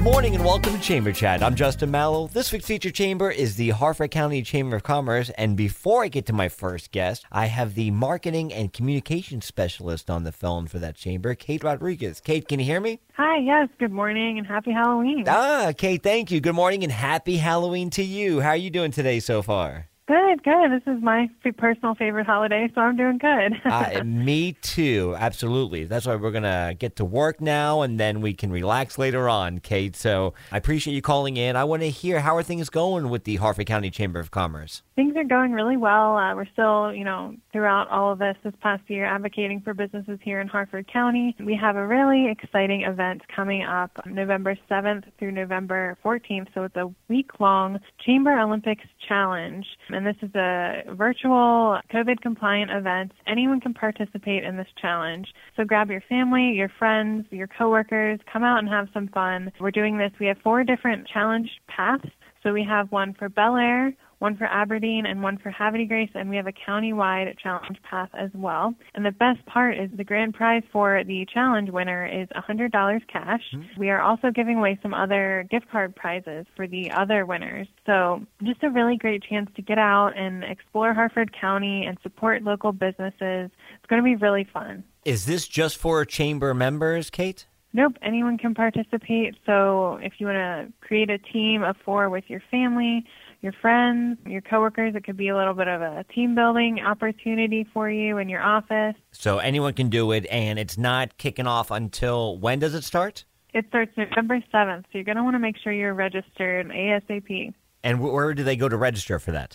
Good morning and welcome to Chamber Chat. I'm Justin Mallow. This week's featured chamber is the Harford County Chamber of Commerce. And before I get to my first guest, I have the marketing and communications specialist on the phone for that chamber, Kate Rodriguez. Kate, can you hear me? Hi, yes. Good morning and happy Halloween. Kate, thank you. Good morning and happy Halloween to you. How are you doing today so far? Good. This is my personal favorite holiday, so I'm doing good. Me too. Absolutely. That's why we're going to get to work now, and then we can relax later on, Kate. So I appreciate you calling in. I want to hear, how are things going with the Harford County Chamber of Commerce? Things are going really well. We're still, throughout all of this past year, advocating for businesses here in Harford County. We have a really exciting event coming up November 7th through November 14th. So it's a week-long Chamber Olympics Challenge. And this is a virtual COVID-compliant event. Anyone can participate in this challenge. So grab your family, your friends, your coworkers, come out and have some fun. We're doing this. We have 4 different challenge paths. So we have one for Bel Air, one for Aberdeen, and one for Havre de Grace, and we have a county-wide challenge path as well. And the best part is the grand prize for the challenge winner is $100 cash. Mm-hmm. We are also giving away some other gift card prizes for the other winners. So just a really great chance to get out and explore Harford County and support local businesses. It's going to be really fun. Is this just for chamber members, Kate? Nope, anyone can participate. So if you want to create a team of 4 with your family, your friends, your coworkers, it could be a little bit of a team building opportunity for you in your office. So anyone can do it, and it's not kicking off until, when does it start? It starts November 7th, so you're going to want to make sure you're registered ASAP. And where do they go to register for that?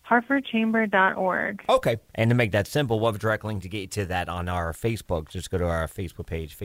HarfordChamber.org. Okay. And to make that simple, we'll have a direct link to get to that on our Facebook. Just go to our Facebook page,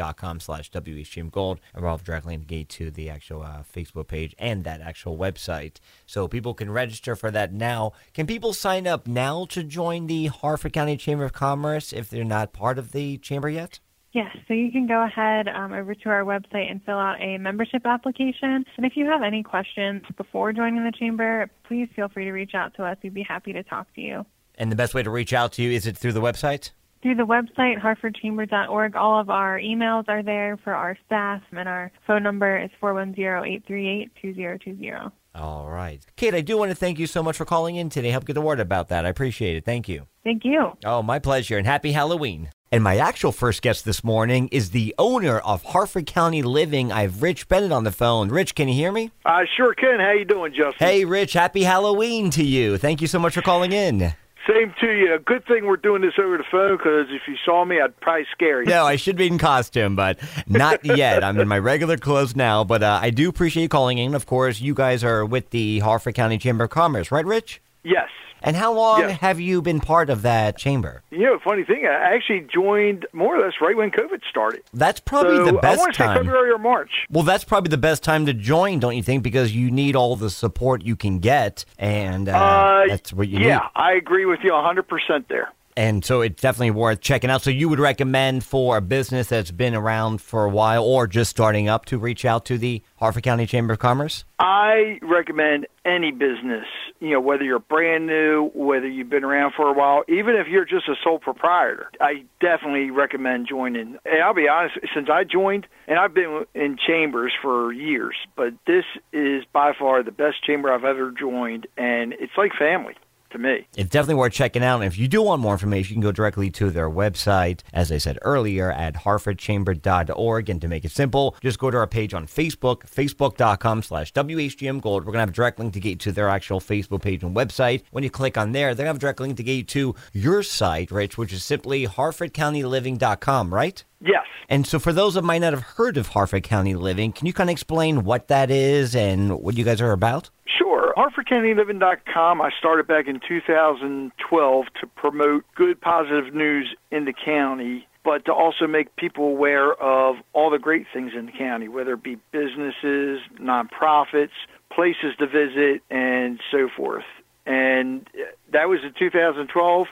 facebook.com/WHGMGold, and we'll have a direct link to get to the actual Facebook page and that actual website. So people can register for that now. Can people sign up now to join the Harford County Chamber of Commerce if they're not part of the chamber yet? Yes, so you can go ahead over to our website and fill out a membership application. And if you have any questions before joining the chamber, please feel free to reach out to us. We'd be happy to talk to you. And the best way to reach out to you, is it through the website? Through the website, harfordchamber.org. All of our emails are there for our staff, and our phone number is 410-838-2020. All right. Kate, I do want to thank you so much for calling in today. Help get the word about that. I appreciate it. Thank you. Thank you. Oh, my pleasure, and happy Halloween. And my actual first guest this morning is the owner of Harford County Living. I have Rich Bennett on the phone. Rich, can you hear me? I sure can. How you doing, Justin? Hey, Rich, happy Halloween to you. Thank you so much for calling in. Same to you. Good thing we're doing this over the phone, because if you saw me, I'd probably scare you. No, I should be in costume, but not yet. I'm in my regular clothes now, but I do appreciate you calling in. Of course, you guys are with the Harford County Chamber of Commerce, right, Rich? Yes. And how long have you been part of that chamber? Funny thing, I actually joined more or less right when COVID started. That's probably the best time. I want to say February or March. Well, that's probably the best time to join, don't you think? Because you need all the support you can get, and that's what you need. Yeah, I agree with you 100% there. And so it's definitely worth checking out. So you would recommend for a business that's been around for a while or just starting up to reach out to the Harford County Chamber of Commerce? I recommend any business, whether you're brand new, whether you've been around for a while, even if you're just a sole proprietor, I definitely recommend joining. And I'll be honest, since I joined, and I've been in chambers for years, but this is by far the best chamber I've ever joined, and it's like family to me. It's definitely worth checking out. And if you do want more information, you can go directly to their website, as I said earlier, at harfordchamber.org. And to make it simple, just go to our page on Facebook, facebook.com/WHGMGold. We're going to have a direct link to get you to their actual Facebook page and website. When you click on there, they're going to have a direct link to get you to your site, Rich, which is simply harfordcountyliving.com, right? Yes. And so for those that might not have heard of Harford County Living, can you kind of explain what that is and what you guys are about? Sure. HarfordCountyLiving.com, I started back in 2012 to promote good, positive news in the county, but to also make people aware of all the great things in the county, whether it be businesses, nonprofits, places to visit, and so forth. And that was in 2012.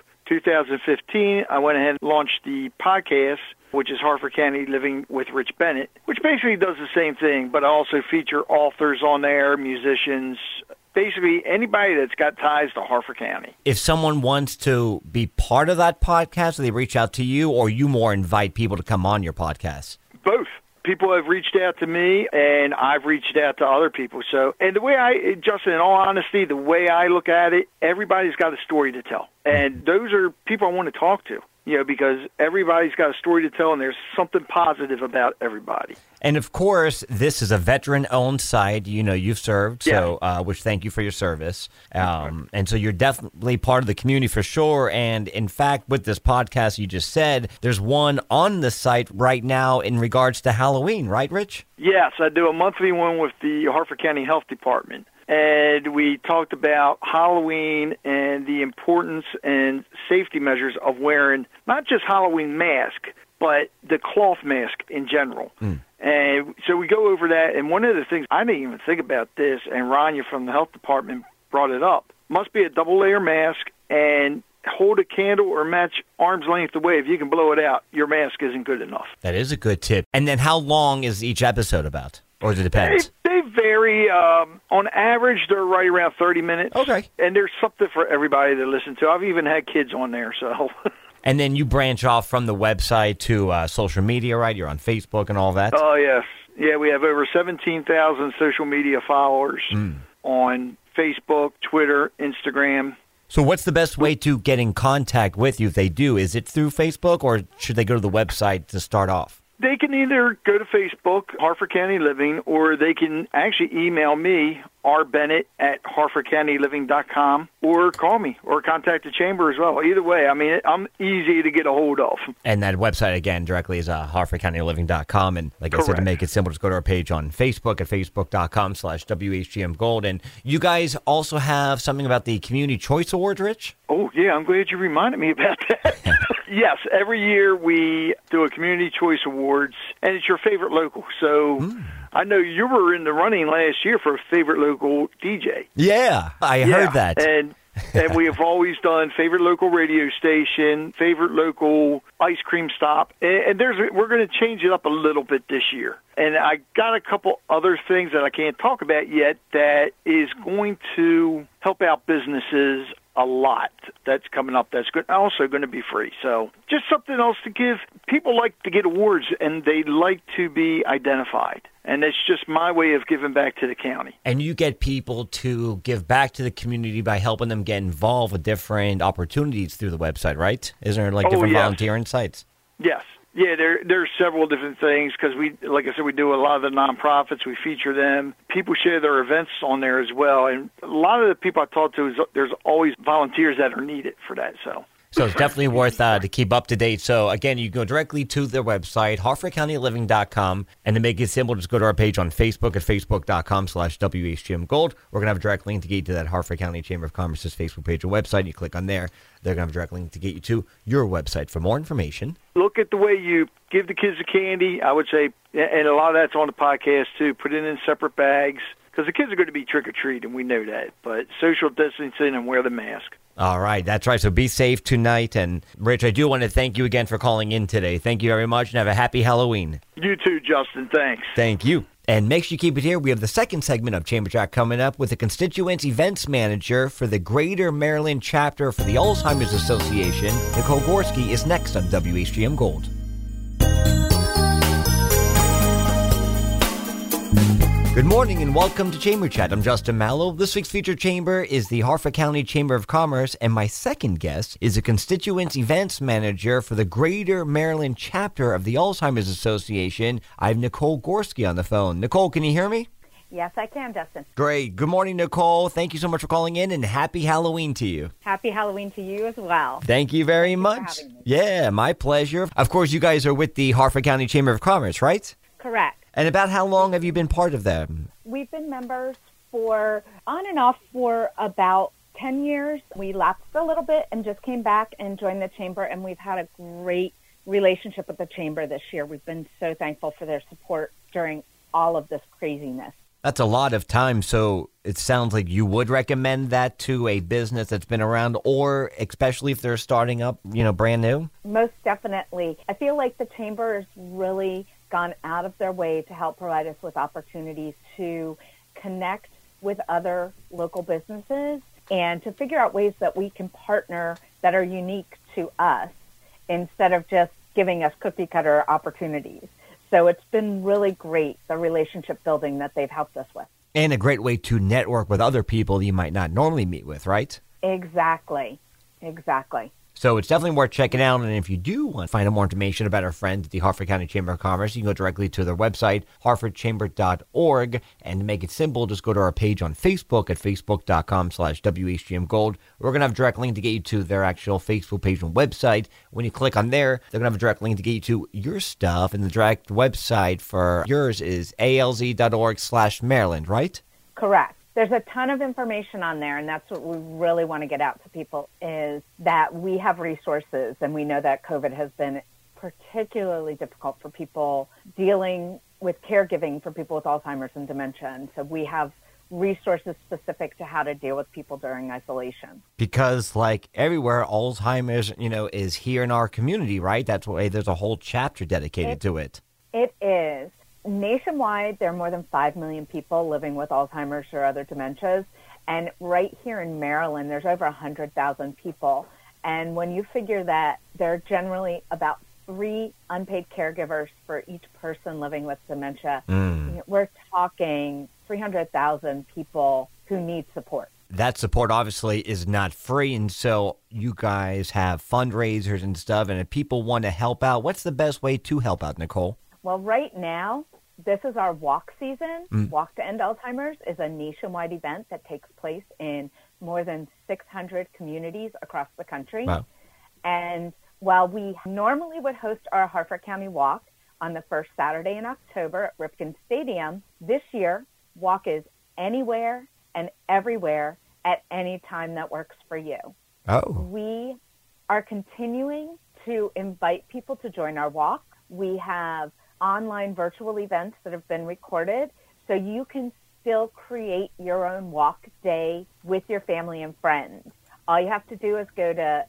2015, I went ahead and launched the podcast, which is Harford County Living with Rich Bennett, which basically does the same thing, but I also feature authors on there, musicians, basically anybody that's got ties to Harford County. If someone wants to be part of that podcast, do they reach out to you, or you more invite people to come on your podcast? Both. People have reached out to me, and I've reached out to other people. So, and the way Justin, in all honesty, the way I look at it, everybody's got a story to tell. And those are people I want to talk to, because everybody's got a story to tell, and there's something positive about everybody. And of course, this is a veteran-owned site. You've served, so which thank you for your service. And so you're definitely part of the community for sure. And in fact, with this podcast you just said, there's one on the site right now in regards to Halloween, right, Rich? Yes, I do a monthly one with the Harford County Health Department. And we talked about Halloween and the importance and safety measures of wearing not just Halloween mask, but the cloth mask in general. And so we go over that, and one of the things, I didn't even think about this, and Rania from the health department brought it up, must be a double-layer mask, and hold a candle or match arm's length away. If you can blow it out, your mask isn't good enough. That is a good tip. And then how long is each episode about? Or does it depend? They vary. On average, they're right around 30 minutes. Okay. And there's something for everybody to listen to. I've even had kids on there, so... And then you branch off from the website to social media, right? You're on Facebook and all that? Oh, yes. Yeah, we have over 17,000 social media followers on Facebook, Twitter, Instagram. So what's the best way to get in contact with you if they do? Is it through Facebook, or should they go to the website to start off? They can either go to Facebook, Harford County Living, or they can actually email me, rbennett@harfordcountyliving.com, or call me, or contact the chamber as well. Either way, I mean, I'm easy to get a hold of. And that website, again, directly is harfordcountyliving.com. And like Correct. I said, to make it simple, just go to our page on Facebook at facebook.com/WHGM Gold. And you guys also have something about the Community Choice Awards, Rich? Oh, yeah, I'm glad you reminded me about that. Yes, every year we do a Community Choice Awards, and it's your favorite local. So I know you were in the running last year for a favorite local DJ. Yeah, I heard that. And we have always done favorite local radio station, favorite local ice cream stop. And we're going to change it up a little bit this year. And I got a couple other things that I can't talk about yet that is going to help out businesses a lot. That's coming up. That's also going to be free. So just something else to give. People like to get awards, and they like to be identified. And it's just my way of giving back to the county. And you get people to give back to the community by helping them get involved with different opportunities through the website, right? Isn't there different volunteering sites? Yes. Yeah, there's several different things because like I said, we do a lot of the nonprofits. We feature them. People share their events on there as well. And a lot of the people I talk to, there's always volunteers that are needed for that. So it's definitely worth to keep up to date. So, again, you can go directly to their website, harfordcountyliving.com, and to make it simple, just go to our page on Facebook at facebook.com/WHGM Gold. We're going to have a direct link to get you to that Harford County Chamber of Commerce's Facebook page and website. You click on there. They're going to have a direct link to get you to your website for more information. Look at the way you give the kids the candy, I would say, and a lot of that's on the podcast, too. Put it in separate bags because the kids are going to be trick-or-treating, we know that. But social distancing and wear the mask. All right, that's right. So be safe tonight. And, Rich, I do want to thank you again for calling in today. Thank you very much, and have a happy Halloween. You too, Justin. Thanks. Thank you. And make sure you keep it here. We have the second segment of Chamber Chat coming up with the Constituents Events Manager for the Greater Maryland Chapter for the Alzheimer's Association. Nicole Gorski is next on WHGM Gold. Good morning and welcome to Chamber Chat. I'm Justin Mallow. This week's featured chamber is the Harford County Chamber of Commerce, and my second guest is the Constituents Events Manager for the Greater Maryland Chapter of the Alzheimer's Association. I have Nicole Gorski on the phone. Nicole, can you hear me? Yes, I can, Justin. Great. Good morning, Nicole. Thank you so much for calling in, and happy Halloween to you. Happy Halloween to you as well. Thank you very much. For having me. Yeah, my pleasure. Of course, you guys are with the Harford County Chamber of Commerce, right? Correct. And about how long have you been part of them? We've been members on and off for about 10 years. We lapsed a little bit and just came back and joined the chamber, and we've had a great relationship with the chamber this year. We've been so thankful for their support during all of this craziness. That's a lot of time, so it sounds like you would recommend that to a business that's been around, or especially if they're starting up, brand new? Most definitely. I feel like the chamber has really gone out of their way to help provide us with opportunities to connect with other local businesses and to figure out ways that we can partner that are unique to us instead of just giving us cookie cutter opportunities. So it's been really great, the relationship building that they've helped us with. And a great way to network with other people you might not normally meet with, right? Exactly. So it's definitely worth checking out. And if you do want to find out more information about our friends at the Harford County Chamber of Commerce, you can go directly to their website, harfordchamber.org. And to make it simple, just go to our page on Facebook at facebook.com/WHGMGold. We're going to have a direct link to get you to their actual Facebook page and website. When you click on there, they're going to have a direct link to get you to your stuff. And the direct website for yours is alz.org/Maryland, right? Correct. There's a ton of information on there, and that's what we really want to get out to people, is that we have resources, and we know that COVID has been particularly difficult for people dealing with caregiving for people with Alzheimer's and dementia. And so we have resources specific to how to deal with people during isolation. Because like everywhere, Alzheimer's, is here in our community, right? That's why there's a whole chapter dedicated to it. It is. Nationwide, there are more than 5 million people living with Alzheimer's or other dementias. And right here in Maryland, there's over 100,000 people. And when you figure that there are generally about 3 unpaid caregivers for each person living with dementia, we're talking 300,000 people who need support. That support obviously is not free, and so you guys have fundraisers and stuff, and if people want to help out, what's the best way to help out, Nicole? Well, right now, this is our walk season. Walk to End Alzheimer's is a nationwide event that takes place in more than 600 communities across the country. Wow. And while we normally would host our Harford County Walk on the first Saturday in October at Ripken Stadium, this year, Walk is anywhere and everywhere at any time that works for you. Oh. We are continuing to invite people to join our walk. We have online virtual events that have been recorded, so you can still create your own walk day with your family and friends. All you have to do is go to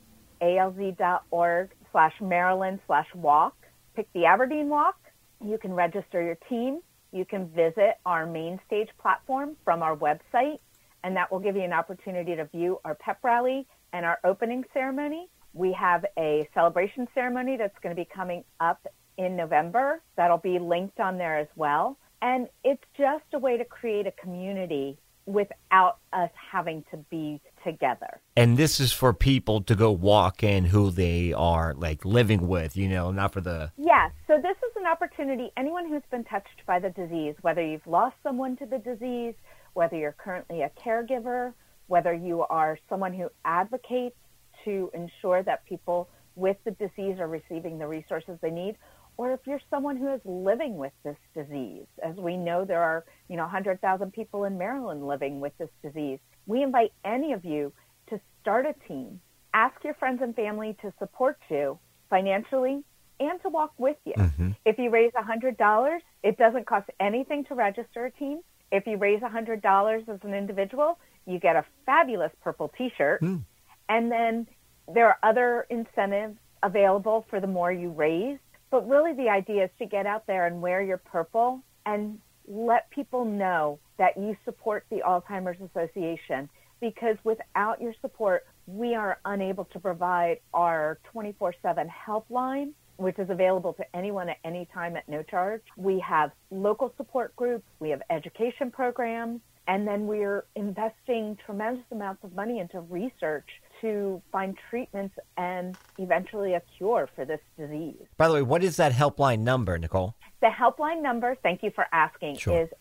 alz.org/Maryland/walk, pick the Aberdeen Walk. You can register your team. You can visit our main stage platform from our website, and that will give you an opportunity to view our pep rally and our opening ceremony. We have a celebration ceremony that's going to be coming up in November. That'll be linked on there as well. And it's just a way to create a community without us having to be together. And this is for people to go walk in who they are like living with, not for the... Yes. So this is an opportunity. Anyone who's been touched by the disease, whether you've lost someone to the disease, whether you're currently a caregiver, whether you are someone who advocates to ensure that people with the disease are receiving the resources they need, or if you're someone who is living with this disease. As we know, there are 100,000 people in Maryland living with this disease. We invite any of you to start a team. Ask your friends and family to support you financially and to walk with you. If you raise $100, it doesn't cost anything to register a team. If you raise $100 as an individual, you get a fabulous purple T-shirt. And then there are other incentives available for the more you raise. But really the idea is to get out there and wear your purple and let people know that you support the Alzheimer's Association, because without your support, we are unable to provide our 24/7 helpline, which is available to anyone at any time at no charge. We have local support groups, we have education programs, and then we're investing tremendous amounts of money into research to find treatments and eventually a cure for this disease. By the way, what is that helpline number, Nicole? The helpline number, thank you for asking, Sure. is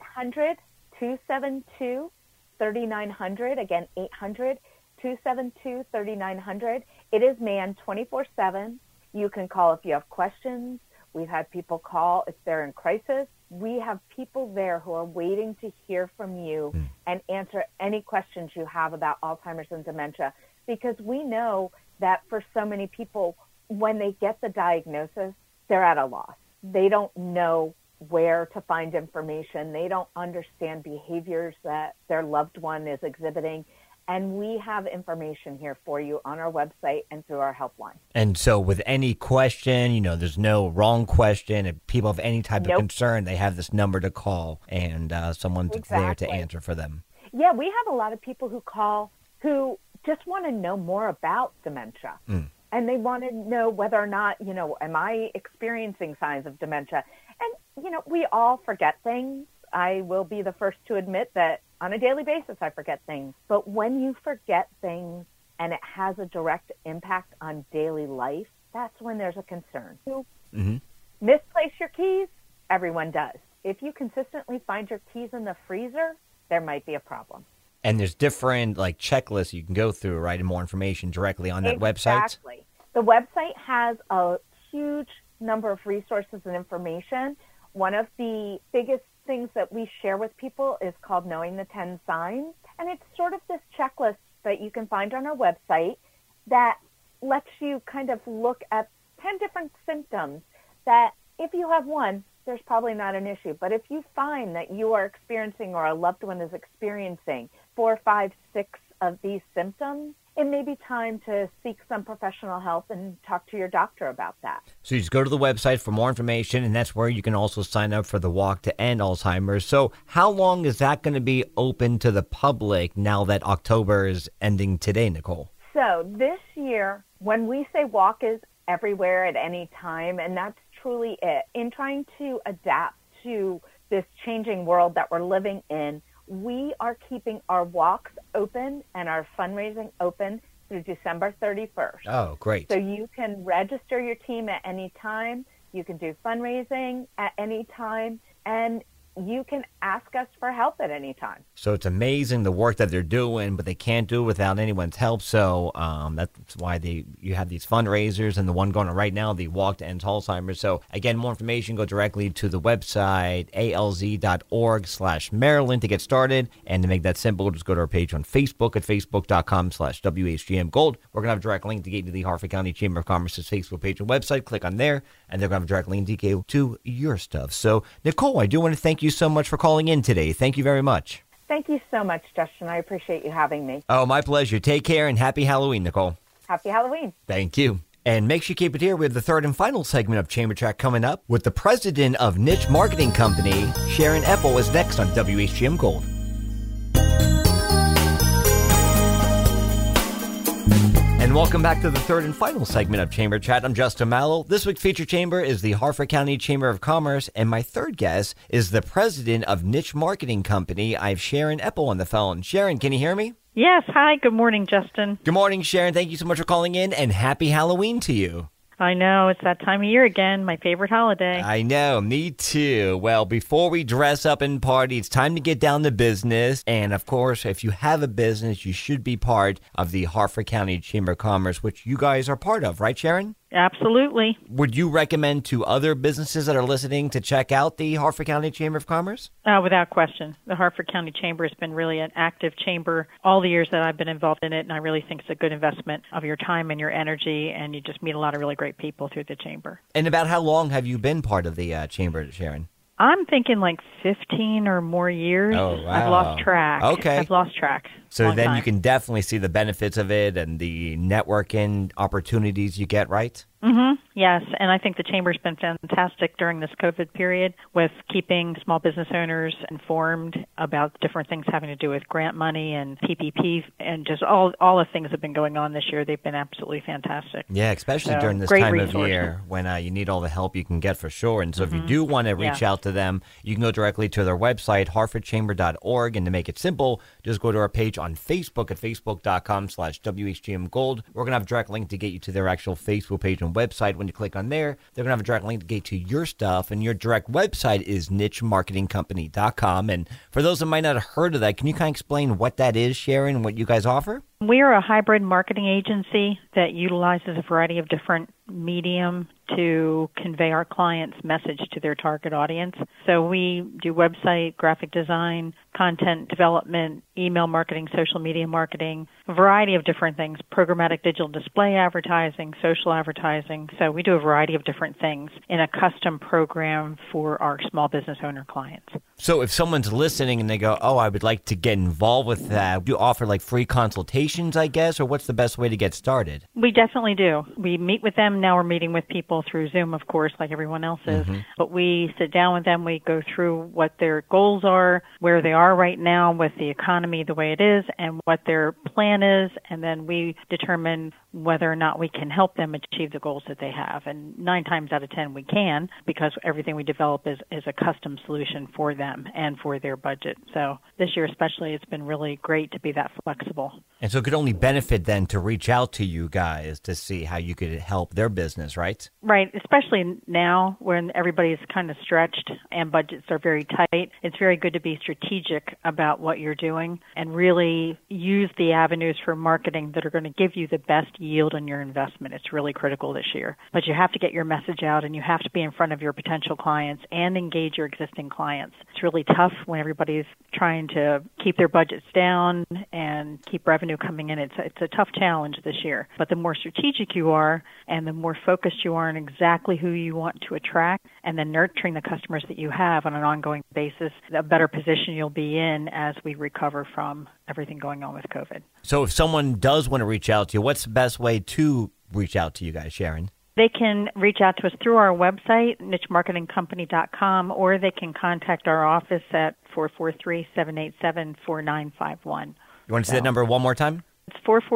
800-272-3900. Again, 800-272-3900. It is manned 24/7. You can call if you have questions. We've had people call if they're in crisis. We have people there who are waiting to hear from you and answer any questions you have about Alzheimer's and dementia, because we know that for so many people, when they get the diagnosis, they're at a loss. They don't know where to find information. They don't understand behaviors that their loved one is exhibiting. And we have information here for you on our website and through our helpline. And so with any question, there's no wrong question. If people have any type of concern, they have this number to call, and someone's there to answer for them. Yeah, we have a lot of people who call who just want to know more about dementia. And they want to know whether or not, am I experiencing signs of dementia? And, we all forget things. I will be the first to admit that on a daily basis I forget things. But when you forget things and it has a direct impact on daily life, that's when there's a concern. Mm-hmm. Misplace your keys? Everyone does. If you consistently find your keys in the freezer, there might be a problem. And there's different checklists you can go through, right? And more information directly on that website? Exactly. The website has a huge number of resources and information. One of the biggest things that we share with people is called Knowing the 10 Signs. And it's sort of this checklist that you can find on our website that lets you kind of look at 10 different symptoms that if you have one, there's probably not an issue. But if you find that you are experiencing or a loved one is experiencing 4, 5, 6 of these symptoms, it may be time to seek some professional help and talk to your doctor about that. So you just go to the website for more information, and that's where you can also sign up for the Walk to End Alzheimer's. So how long is that going to be open to the public now that October is ending today, Nicole? So this year, when we say walk is everywhere at any time, and that's truly it, in trying to adapt to this changing world that we're living in, we are keeping our walks open and our fundraising open through December 31st. Oh, great. So you can register your team at any time. You can do fundraising at any time. And you can ask us for help at any time. So it's amazing the work that they're doing, but they can't do it without anyone's help. So that's why you have these fundraisers, and the one going on right now, the Walk to End Alzheimer's. So again, more information, go directly to the website, alz.org/Maryland to get started. And to make that simple, just go to our page on Facebook at facebook.com/WHGM Gold. We're going to have a direct link to get to the Harford County Chamber of Commerce's Facebook page and website. Click on there, and they're going to have a direct link to get to your stuff. So, Nicole, I do want to thank you so much for calling in today. Thank you very much. Thank you so much, Justin. I appreciate you having me. Oh, my pleasure. Take care and happy Halloween, Nicole. Happy Halloween. Thank you. And make sure you keep it here. We have the third and final segment of Chamber Chat coming up with the president of Niche Marketing Company, Sharon Epple, is next on WHGM Gold. And welcome back to the third and final segment of Chamber Chat. I'm Justin Mallow. This week's featured chamber is the Harford County Chamber of Commerce, and my third guest is the president of Niche Marketing Company. I have Sharon Epple on the phone. Sharon, can you hear me? Yes. Hi. Good morning, Justin. Good morning, Sharon. Thank you so much for calling in, and happy Halloween to you. I know. It's that time of year again, my favorite holiday. I know. Me too. Well, before we dress up and party, it's time to get down to business. And, of course, if you have a business, you should be part of the Harford County Chamber of Commerce, which you guys are part of, right, Sharon? Absolutely. Would you recommend to other businesses that are listening to check out the Harford County Chamber of Commerce? Without question. The Harford County Chamber has been really an active chamber all the years that I've been involved in it, and I really think it's a good investment of your time and your energy, and you just meet a lot of really great people through the chamber. And about how long have you been part of the chamber, Sharon? I'm thinking like 15 or more years. Oh, wow. I've lost track. Okay. I've lost track. So then you can definitely see the benefits of it and the networking opportunities you get, right? Mm-hmm. Yes, and I think the Chamber's been fantastic during this COVID period with keeping small business owners informed about different things having to do with grant money and PPP and just all the things that have been going on this year. They've been absolutely fantastic. Yeah, especially during this time of year when you need all the help you can get for sure. And so if you do want to reach out to them, you can go directly to their website, harfordchamber.org. And to make it simple, just go to our page on Facebook at facebook.com/WHGM Gold. We're going to have a direct link to get you to their actual Facebook page and website. When you click on there, they're going to have a direct link to get to your stuff, and your direct website is nichemarketingcompany.com. And for those that might not have heard of that, can you kind of explain what that is, Sharon, and what you guys offer? We are a hybrid marketing agency that utilizes a variety of different medium to convey our clients' message to their target audience. So we do website, graphic design, content development, email marketing, social media marketing, a variety of different things, programmatic digital display advertising, social advertising. So we do a variety of different things in a custom program for our small business owner clients. So if someone's listening and they go, oh, I would like to get involved with that, do you offer like free consultation invitations, I guess, or what's the best way to get started? We definitely do. We meet with them. Now we're meeting with people through Zoom, of course, like everyone else is. But we sit down with them. We go through what their goals are, where they are right now with the economy the way it is, and what their plan is. And then we determine whether or not we can help them achieve the goals that they have. And 9 times out of 10 we can, because everything we develop is a custom solution for them and for their budget. So this year especially, it's been really great to be that flexible. And so it could only benefit then to reach out to you guys to see how you could help their business, right? Right, especially now when everybody's kind of stretched and budgets are very tight. It's very good to be strategic about what you're doing and really use the avenues for marketing that are going to give you the best yield on your investment. It's really critical this year. But you have to get your message out, and you have to be in front of your potential clients and engage your existing clients. It's really tough when everybody's trying to keep their budgets down and keep revenue coming in. It's a tough challenge this year. But the more strategic you are and the more focused you are on exactly who you want to attract and then nurturing the customers that you have on an ongoing basis, the better position you'll be in as we recover from everything going on with COVID. So if someone does want to reach out to you, what's the best way to reach out to you guys, Sharon? They can reach out to us through our website, nichemarketingcompany.com, or they can contact our office at 443-787-4951. You want to say that number one more time? It's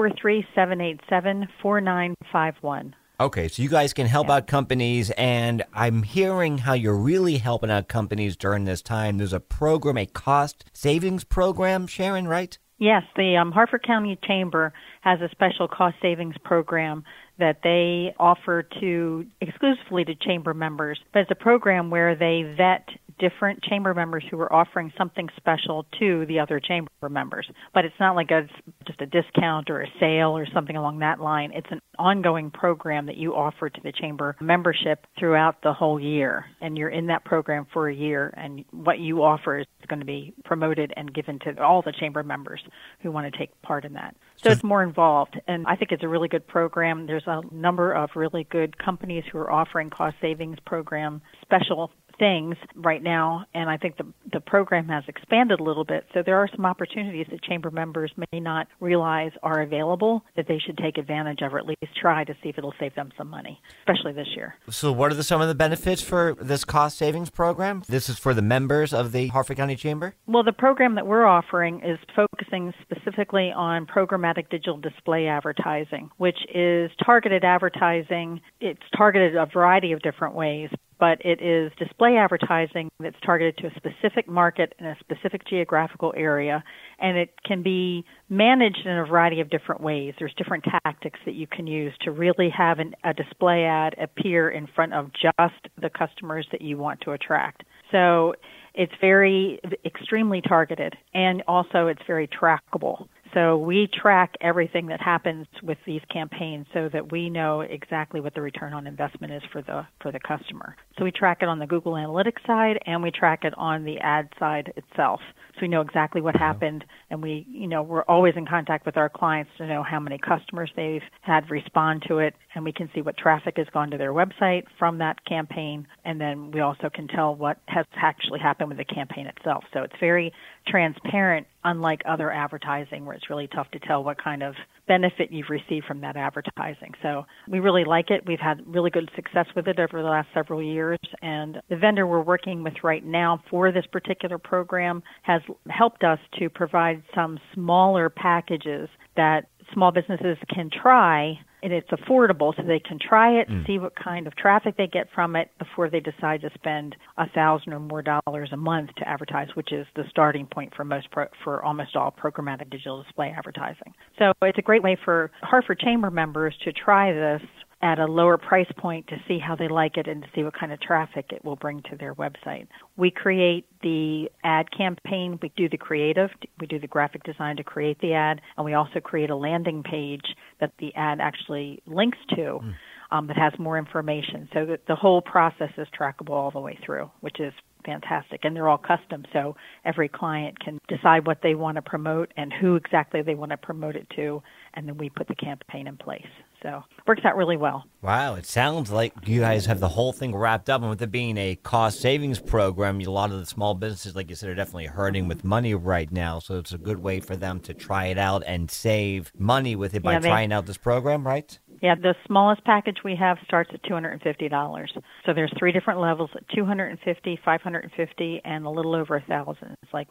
443-787-4951. Okay, so you guys can help out companies, and I'm hearing how you're really helping out companies during this time. There's a program, a cost savings program, Sharon, right? Yes, the Harford County Chamber has a special cost savings program that they offer exclusively to chamber members. But it's a program where they vet different chamber members who are offering something special to the other chamber members. But it's not like just a discount or a sale or something along that line. It's an ongoing program that you offer to the chamber membership throughout the whole year. And you're in that program for a year, and what you offer is going to be promoted and given to all the chamber members who want to take part in that. So it's more involved, and I think it's a really good program. There's a number of really good companies who are offering cost savings program special things right now, and I think the program has expanded a little bit. So there are some opportunities that chamber members may not realize are available that they should take advantage of, or at least try to see if it'll save them some money, especially this year. So what are some of the benefits for this cost savings program? This is for the members of the Harford County Chamber? Well, the program that we're offering is focusing specifically on programmatic digital display advertising, which is targeted advertising. It's targeted a variety of different ways, but it is display advertising that's targeted to a specific market in a specific geographical area, and it can be managed in a variety of different ways. There's different tactics that you can use to really have a display ad appear in front of just the customers that you want to attract. So it's extremely targeted, and also it's very trackable. So we track everything that happens with these campaigns so that we know exactly what the return on investment is for the customer. So we track it on the Google Analytics side, and we track it on the ad side itself. So we know exactly what happened, and we're always in contact with our clients to know how many customers they've had respond to it, and we can see what traffic has gone to their website from that campaign, and then we also can tell what has actually happened with the campaign itself. So it's very transparent, unlike other advertising where it's really tough to tell what kind of benefit you've received from that advertising. So we really like it. We've had really good success with it over the last several years, and the vendor we're working with right now for this particular program has helped us to provide some smaller packages that small businesses can try, and it's affordable, so they can try it and see what kind of traffic they get from it before they decide to spend $1,000 or more a month to advertise, which is the starting point for almost all programmatic digital display advertising. So it's a great way for Harford Chamber members to try this at a lower price point to see how they like it and to see what kind of traffic it will bring to their website. We create the ad campaign, we do the creative, we do the graphic design to create the ad, and we also create a landing page that the ad actually links to that has more information, so that the whole process is trackable all the way through, which is fantastic. And they're all custom, so every client can decide what they want to promote and who exactly they want to promote it to, and then we put the campaign in place. So works out really well. Wow, it sounds like you guys have the whole thing wrapped up. And with it being a cost savings program, a lot of the small businesses, like you said, are definitely hurting with money right now. So it's a good way for them to try it out and save money with it by trying out this program, right? Yeah, the smallest package we have starts at $250. So there's 3 different levels: $250, $550, and a little over $1,000. It's like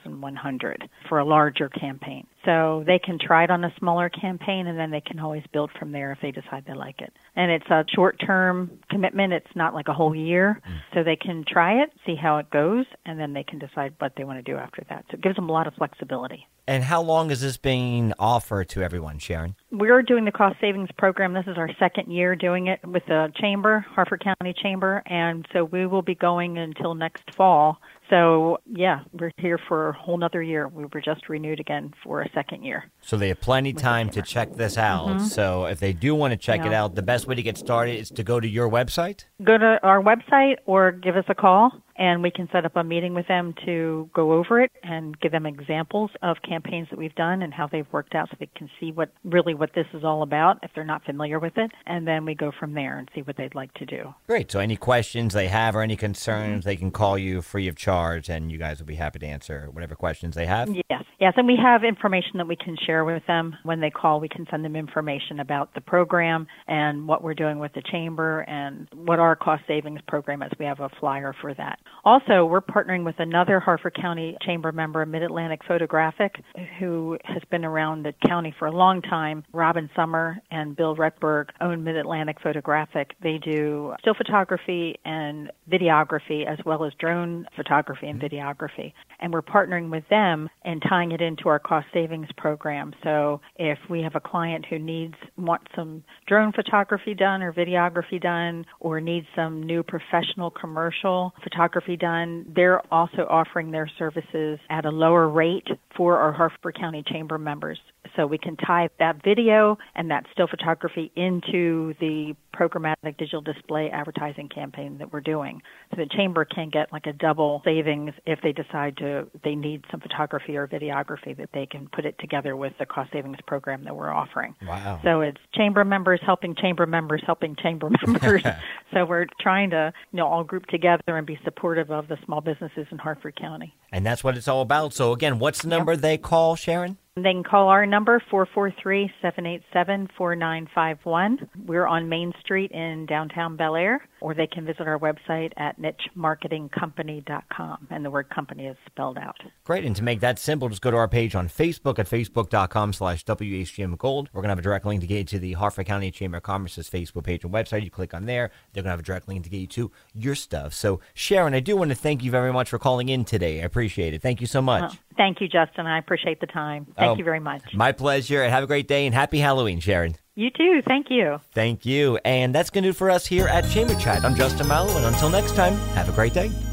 $1,100 for a larger campaign. So they can try it on a smaller campaign, and then they can always build from there if they decide they like it. And it's a short-term commitment. It's not like a whole year. So they can try it, see how it goes, and then they can decide what they want to do after that. So it gives them a lot of flexibility. And how long is this being offered to everyone, Sharon? We're doing the cost savings program. This is our second year doing it with the Chamber, Harford County Chamber, and so we will be going until next fall. So, yeah, we're here for a whole nother year. We were just renewed again for a second year. So they have plenty of time to check this out. So if they do want to check it out, the best way to get started is to go to your website? Go to our website or give us a call, and we can set up a meeting with them to go over it and give them examples of campaigns that we've done and how they've worked out so they can see what this is all about if they're not familiar with it. And then we go from there and see what they'd like to do. Great. So any questions they have or any concerns, they can call you free of charge, and you guys will be happy to answer whatever questions they have? Yes, and we have information that we can share with them. When they call, we can send them information about the program and what we're doing with the Chamber and what our cost savings program is. We have a flyer for that. Also, we're partnering with another Harford County Chamber member, Mid-Atlantic Photographic, who has been around the county for a long time. Robin Summer and Bill Retberg own Mid-Atlantic Photographic. They do still photography and videography as well as drone photography and videography. And we're partnering with them and tying it into our cost savings program. So if we have a client who wants some drone photography done or videography done or needs some new professional commercial photography done, they're also offering their services at a lower rate for our Harford County Chamber members. So we can tie that video and that still photography into the programmatic digital display advertising campaign that we're doing. So the Chamber can get like a double savings if they decide they need some photography or videography, that they can put it together with the cost savings program that we're offering. Wow. So it's Chamber members helping Chamber members helping Chamber members. So we're trying to all group together and be supportive of the small businesses in Harford County. And that's what it's all about. So again, what's the number they call, Sharon? They can call our number, 443-787-4951. We're on Main Street in downtown Bel Air, or they can visit our website at nichemarketingcompany.com, and the word company is spelled out. Great, and to make that simple, just go to our page on Facebook at facebook.com/WHGM Gold. We're going to have a direct link to get you to the Harford County Chamber of Commerce's Facebook page and website. You click on there, they're going to have a direct link to get you to your stuff. So, Sharon, I do want to thank you very much for calling in today. I appreciate it. Thank you so much. Thank you, Justin. I appreciate the time. Thank you very much. My pleasure, and have a great day, and happy Halloween, Sharon. You too. Thank you. Thank you. And that's going to do it for us here at Chamber Chat. I'm Justin Mallow, and until next time, have a great day.